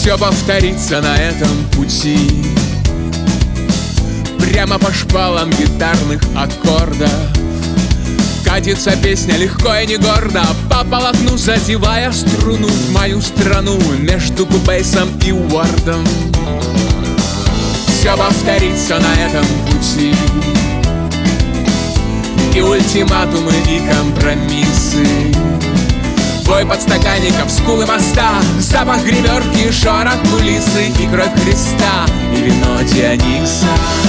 Все повторится на этом пути, прямо по шпалам гитарных аккордов. Катится песня легко и не гордо по полотну, задевая струну в мою страну между кубейсом и уордом. Все повторится на этом пути, и ультиматумы, и компромиссы. Бой подстаканников, скулы моста, запах гримерки, шорох кулисы, и кровь Христа, и вино Диониса.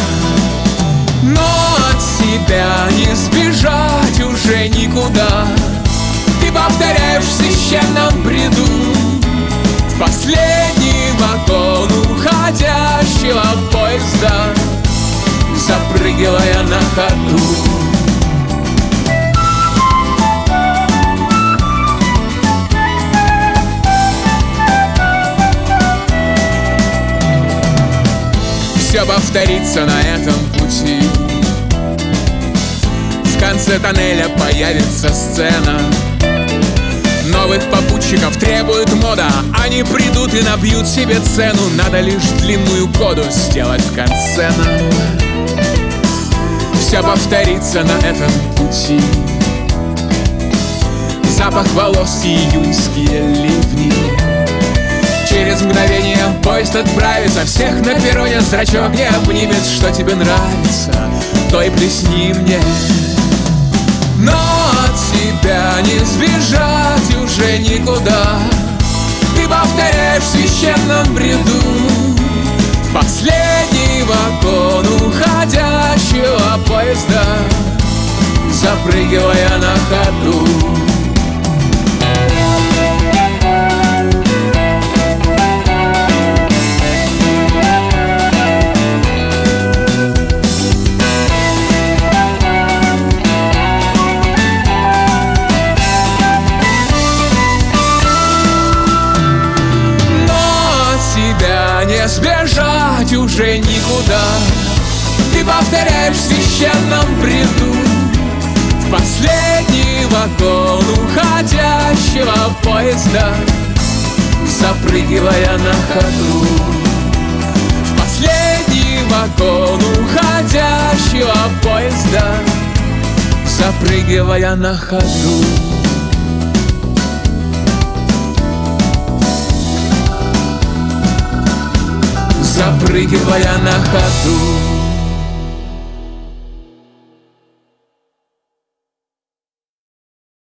Но от себя не сбежать уже никуда. Ты повторяешь в священном бреду в последний вагон уходящего поезда, запрыгивая на ходу. Все повторится на этом пути. В конце тоннеля появится сцена. Новых попутчиков требует мода. Они придут и набьют себе цену. Надо лишь длинную коду сделать в конце нам. Все повторится на этом пути. Запах волос и июньские ливни. Через мгновение поезд отправится, всех на перроне зрачок не обнимет. Что тебе нравится, то и плесни мне. Но от себя не сбежать уже никуда. Ты повторяешь в священном бреду в последний вагон уходящего поезда, запрыгивая на ходу. Не сбежать уже никуда. Ты повторяешь в священном бреду в последний вагон уходящего поезда, запрыгивая на ходу. В последний вагон уходящего поезда, запрыгивая на ходу. Запрыгивая на ходу.